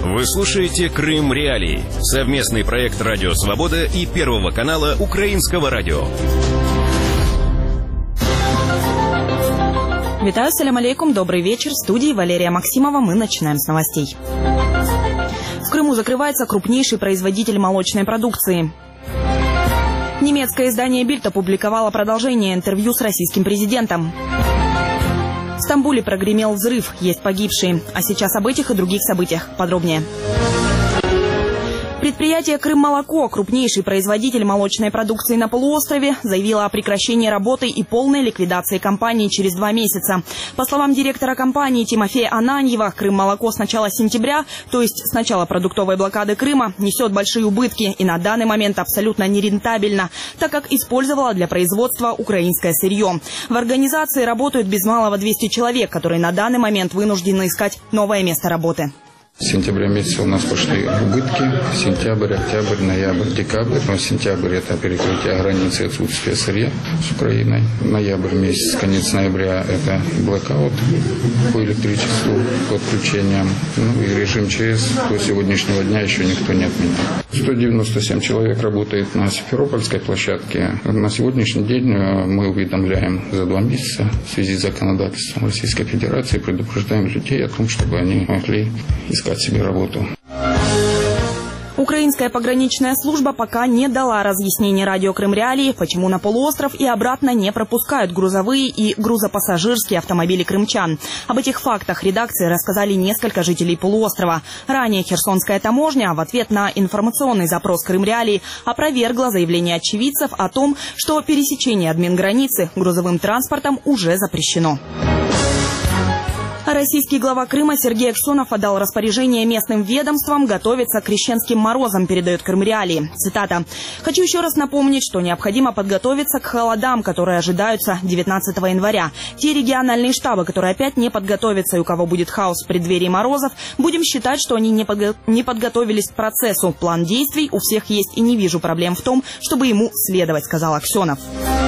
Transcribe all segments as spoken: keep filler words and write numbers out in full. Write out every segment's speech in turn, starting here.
Вы слушаете «Крым Реалии» — совместный проект «Радио Свобода» и Первого канала Украинского радио. Витаю, салям алейкум, добрый вечер. В студии Валерия Максимова. Мы начинаем с новостей. В Крыму закрывается крупнейший производитель молочной продукции. Немецкое издание «Бильд» опубликовало продолжение интервью с российским президентом. В Стамбуле прогремел взрыв, есть погибшие. А сейчас об этих и других событиях подробнее. Предприятие «Крыммолоко», крупнейший производитель молочной продукции на полуострове, заявило о прекращении работы и полной ликвидации компании через два месяца. По словам директора компании Тимофея Ананьева, «Крыммолоко» с начала сентября, то есть с начала продуктовой блокады Крыма, несет большие убытки и на данный момент абсолютно нерентабельно, так как использовало для производства украинское сырье. В организации работают без малого двести человек, которые на данный момент вынуждены искать новое место работы. С сентября месяца у нас пошли убытки. Сентябрь, октябрь, ноябрь, декабрь. Но сентябрь – это перекрытие границы, отсутствие сырья с Украиной. Ноябрь месяц, конец ноября – это блэкаут по электричеству, по отключениям. Ну и режим ЧС до сегодняшнего дня еще никто не отменял. сто девяносто семь человек работает на Симферопольской площадке. На сегодняшний день мы уведомляем за два месяца в связи с законодательством Российской Федерации, предупреждаем людей о том, чтобы они могли искать себе работу. Украинская пограничная служба пока не дала разъяснений радио «Крым Реалии», почему на полуостров и обратно не пропускают грузовые и грузопассажирские автомобили крымчан. Об этих фактах редакции рассказали несколько жителей полуострова. Ранее Херсонская таможня в ответ на информационный запрос «Крым Реалии» опровергла заявление очевидцев о том, что пересечение админграницы грузовым транспортом уже запрещено. Российский глава Крыма Сергей Аксенов отдал распоряжение местным ведомствам готовиться к крещенским морозам, передает Крым Реалии. Цитата. «Хочу еще раз напомнить, что необходимо подготовиться к холодам, которые ожидаются девятнадцатого января. Те региональные штабы, которые опять не подготовятся и у кого будет хаос в преддверии морозов, будем считать, что они не, подго- не подготовились к процессу. План действий у всех есть и не вижу проблем в том, чтобы ему следовать», сказал Аксенов.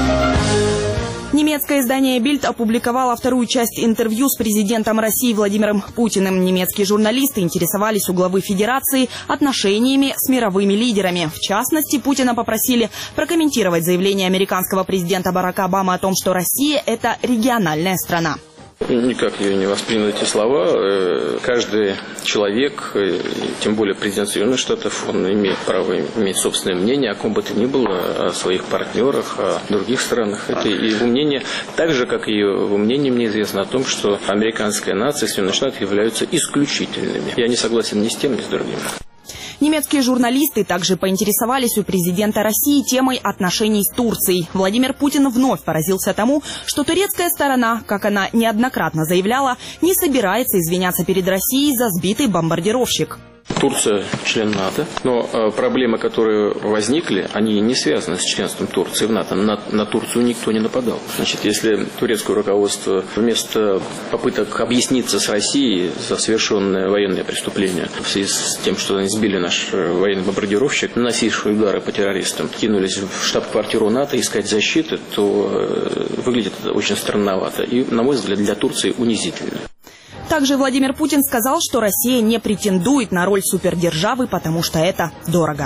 Немецкое издание «Бильд» опубликовало вторую часть интервью с президентом России Владимиром Путиным. Немецкие журналисты интересовались у главы Федерации отношениями с мировыми лидерами. В частности, Путина попросили прокомментировать заявление американского президента Барака Обамы о том, что Россия – это региональная страна. Никак я не воспринял эти слова. Каждый человек, тем более президент Соединенных Штатов, он имеет право иметь собственное мнение о ком бы то ни было, о своих партнерах, о других странах. Это его мнение, так же, как и его мнение, мне известно о том, что американская нация, Соединенные Штаты являются исключительными. Я не согласен ни с тем, ни с другим. Немецкие журналисты также поинтересовались у президента России темой отношений с Турцией. Владимир Путин вновь поразился тому, что турецкая сторона, как она неоднократно заявляла, не собирается извиняться перед Россией за сбитый бомбардировщик. Турция член НАТО, но э, проблемы, которые возникли, они не связаны с членством Турции в НАТО. На, на Турцию никто не нападал. Значит, если турецкое руководство вместо попыток объясниться с Россией за совершенное военное преступление в связи с тем, что они сбили наш военный бомбардировщик, наносивший удары по террористам, кинулись в штаб-квартиру НАТО искать защиты, то э, выглядит это очень странновато и, на мой взгляд, для Турции унизительно. Также Владимир Путин сказал, что Россия не претендует на роль супердержавы, потому что это дорого.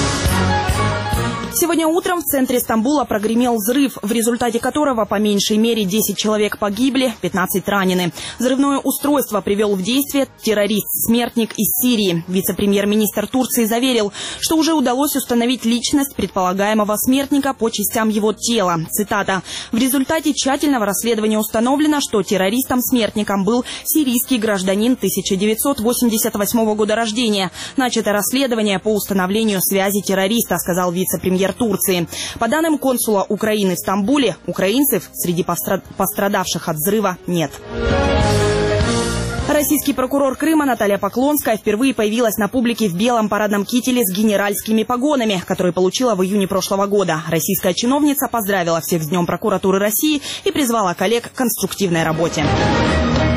Сегодня утром в центре Стамбула прогремел взрыв, в результате которого по меньшей мере десять человек погибли, пятнадцать ранены. Взрывное устройство привел в действие террорист-смертник из Сирии. Вице-премьер-министр Турции заверил, что уже удалось установить личность предполагаемого смертника по частям его тела. Цитата. «В результате тщательного расследования установлено, что террористом-смертником был сирийский гражданин тысяча девятьсот восемьдесят восьмого года рождения. Начато расследование по установлению связи террориста», сказал вице-премьер Турции. По данным консула Украины в Стамбуле, украинцев среди пострадавших от взрыва нет. Российский прокурор Крыма Наталья Поклонская впервые появилась на публике в белом парадном кителе с генеральскими погонами, который получила в июне прошлого года. Российская чиновница поздравила всех с Днем прокуратуры России и призвала коллег к конструктивной работе.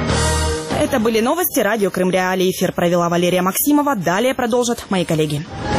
Это были новости радио «Крым Реалии». Эфир провела Валерия Максимова. Далее продолжат мои коллеги.